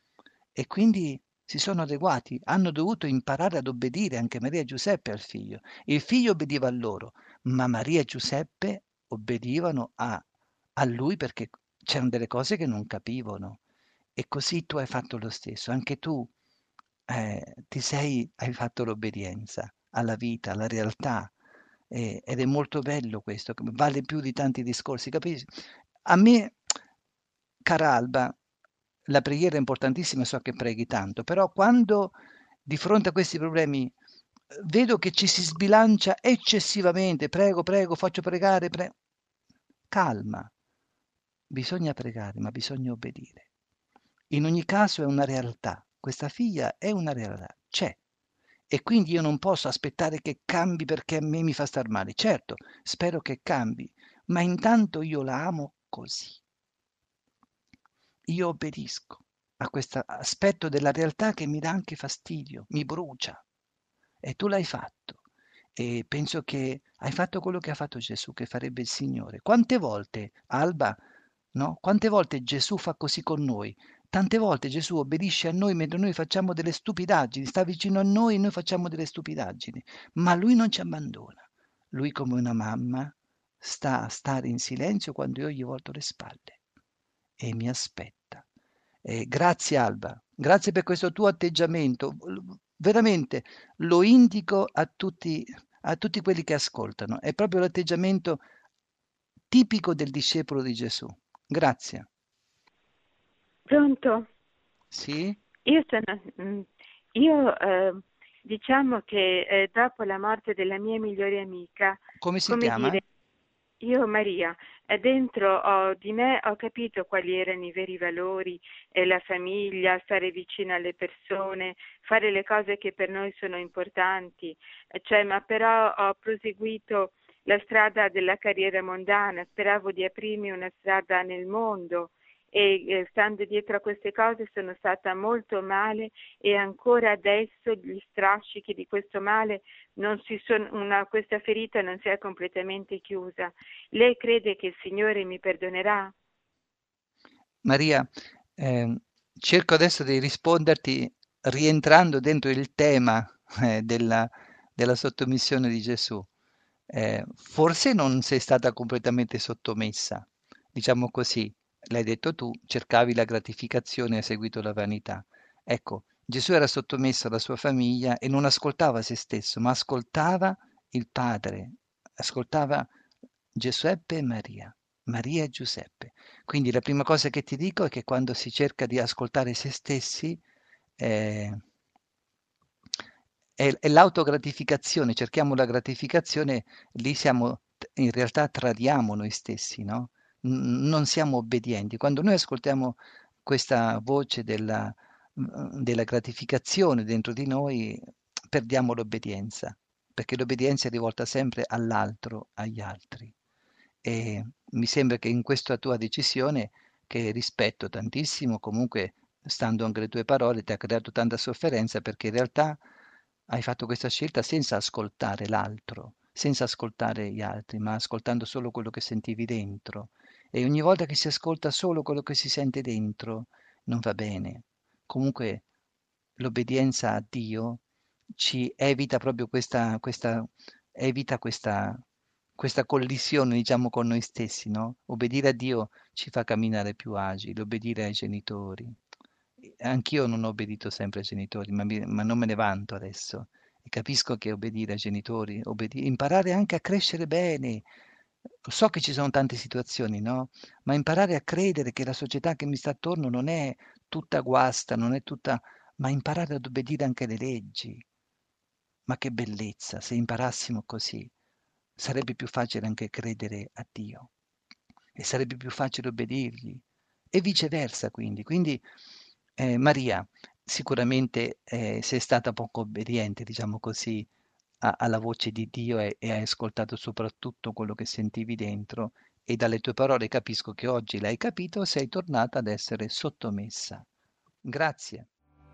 E quindi si sono adeguati, hanno dovuto imparare ad obbedire anche Maria e Giuseppe al figlio. Il figlio obbediva a loro, ma Maria e Giuseppe obbedivano a, a lui perché c'erano delle cose che non capivano. E così tu hai fatto lo stesso, anche tu eh, ti sei, hai fatto l'obbedienza alla vita, alla realtà. Eh, ed è molto bello questo, vale più di tanti discorsi, capisci? A me, cara Alba, la preghiera è importantissima, so che preghi tanto, però quando di fronte a questi problemi eh, vedo che ci si sbilancia eccessivamente, prego, prego, faccio pregare, pre... calma, bisogna pregare, ma bisogna obbedire. In ogni caso è una realtà, questa figlia è una realtà, c'è. E quindi io non posso aspettare che cambi perché a me mi fa star male. Certo, spero che cambi, ma intanto io la amo così. Io obbedisco a questo aspetto della realtà che mi dà anche fastidio, mi brucia. E tu l'hai fatto. E penso che hai fatto quello che ha fatto Gesù, che farebbe il Signore. Quante volte, Alba, no? Quante volte Gesù fa così con noi? Tante volte Gesù obbedisce a noi mentre noi facciamo delle stupidaggini, sta vicino a noi e noi facciamo delle stupidaggini, ma lui non ci abbandona. Lui come una mamma sta a stare in silenzio quando io gli volto le spalle e mi aspetta. E grazie Alba, grazie per questo tuo atteggiamento. Veramente lo indico a tutti, a tutti quelli che ascoltano. È proprio l'atteggiamento tipico del discepolo di Gesù. Grazie. Pronto? Sì? Io sono, io eh, diciamo che eh, dopo la morte della mia migliore amica, Come si come chiama? dire, io Maria, eh, dentro ho, di me ho capito quali erano i veri valori, eh, la famiglia, stare vicino alle persone, fare le cose che per noi sono importanti, eh, cioè, ma però ho proseguito la strada della carriera mondana, speravo di aprirmi una strada nel mondo. E eh, stando dietro a queste cose sono stata molto male e ancora adesso gli strascichi di questo male non si sono, una, questa ferita non si è completamente chiusa. Lei crede che il Signore mi perdonerà? Maria, eh, cerco adesso di risponderti rientrando dentro il tema eh, della, della sottomissione di Gesù. Eh, forse non sei stata completamente sottomessa, diciamo così. L'hai detto tu, cercavi la gratificazione e hai seguito la vanità. Ecco, Gesù era sottomesso alla sua famiglia e non ascoltava se stesso, ma ascoltava il Padre, ascoltava Giuseppe e Maria, Maria e Giuseppe. Quindi la prima cosa che ti dico è che quando si cerca di ascoltare se stessi, eh, è, è l'autogratificazione, cerchiamo la gratificazione, lì siamo, in realtà tradiamo noi stessi, no? N- non siamo obbedienti. Quando noi ascoltiamo questa voce della, della gratificazione dentro di noi, perdiamo l'obbedienza, perché l'obbedienza è rivolta sempre all'altro, agli altri. E mi sembra che in questa tua decisione, che rispetto tantissimo, comunque stando anche le tue parole, ti ha creato tanta sofferenza perché in realtà hai fatto questa scelta senza ascoltare l'altro, senza ascoltare gli altri, ma ascoltando solo quello che sentivi dentro. E ogni volta che si ascolta solo quello che si sente dentro, non va bene. Comunque l'obbedienza a Dio ci evita proprio questa, questa, evita questa, questa collisione, diciamo, con noi stessi, no? Obbedire a Dio ci fa camminare più agili, obbedire ai genitori. Anch'io non ho obbedito sempre ai genitori, ma, mi- ma non me ne vanto adesso. E capisco che obbedire ai genitori, obbedi- imparare anche a crescere bene. So che ci sono tante situazioni, no? Ma imparare a credere che la società che mi sta attorno non è tutta guasta, non è tutta... ma imparare ad obbedire anche alle leggi. Ma che bellezza, se imparassimo così, sarebbe più facile anche credere a Dio e sarebbe più facile obbedirgli e viceversa quindi. Quindi eh, Maria, sicuramente eh, sei stata poco obbediente, diciamo così, a- alla voce di Dio e, e hai ascoltato soprattutto quello che sentivi dentro e dalle tue parole capisco che oggi l'hai capito, sei tornata ad essere sottomessa. Grazie.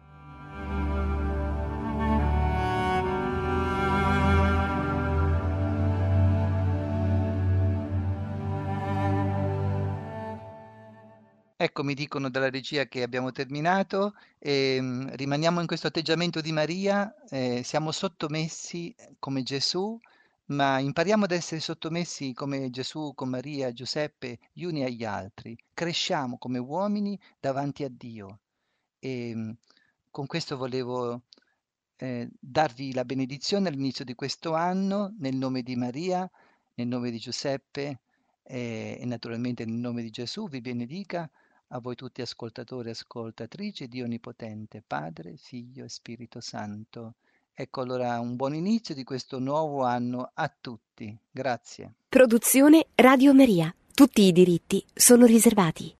Ecco, mi dicono dalla regia che abbiamo terminato, ehm, rimaniamo in questo atteggiamento di Maria, eh, siamo sottomessi eh, come Gesù, ma impariamo ad essere sottomessi come Gesù, con Maria, Giuseppe, gli uni agli altri. Cresciamo come uomini davanti a Dio. E mh, con questo volevo eh, darvi la benedizione all'inizio di questo anno, nel nome di Maria, nel nome di Giuseppe eh, e naturalmente nel nome di Gesù, vi benedica. A voi tutti ascoltatori e ascoltatrici, Dio Onnipotente, Padre, Figlio e Spirito Santo. Ecco allora un buon inizio di questo nuovo anno a tutti. Grazie. Produzione Radio Maria. Tutti i diritti sono riservati.